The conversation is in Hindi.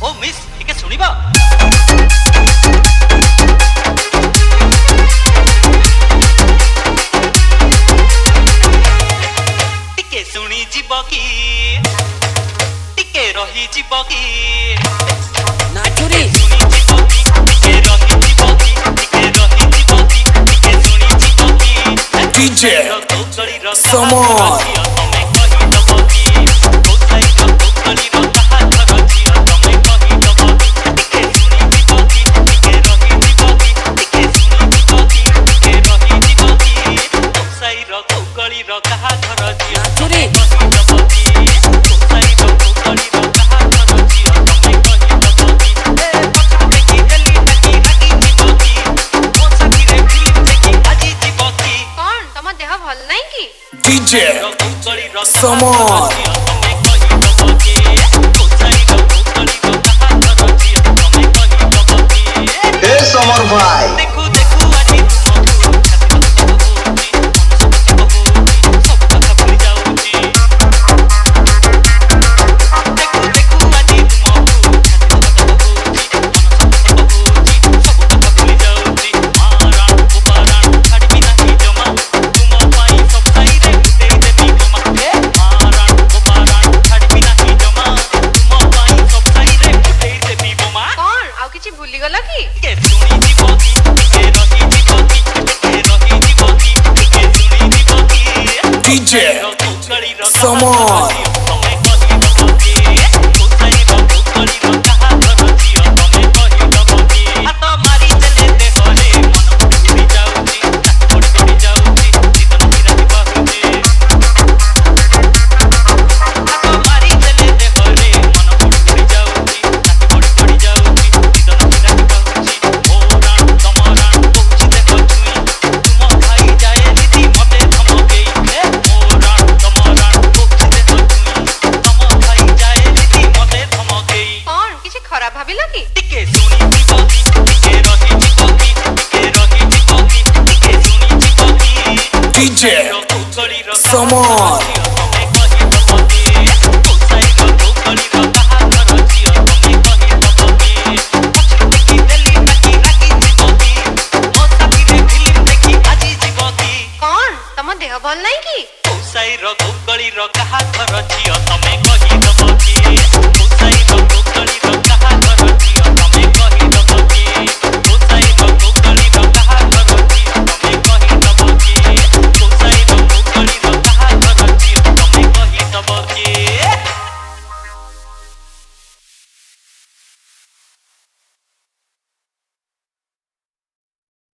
ओ मिस टिके सुनिबा टिके सुनी जीव की टिके रही जीव की नाचुरी सुनी जीव की टिके रही जीव की टिके रही जीव की टिके सुनी जीव की डीजे समर डीजे समर ए समर भाई भूली गला की डीजे समर खराब भाभी लगी टिके सुनी जीव की टिके रही जीव की टिके रही जीव की टिके सुनी जीव की डीजे समर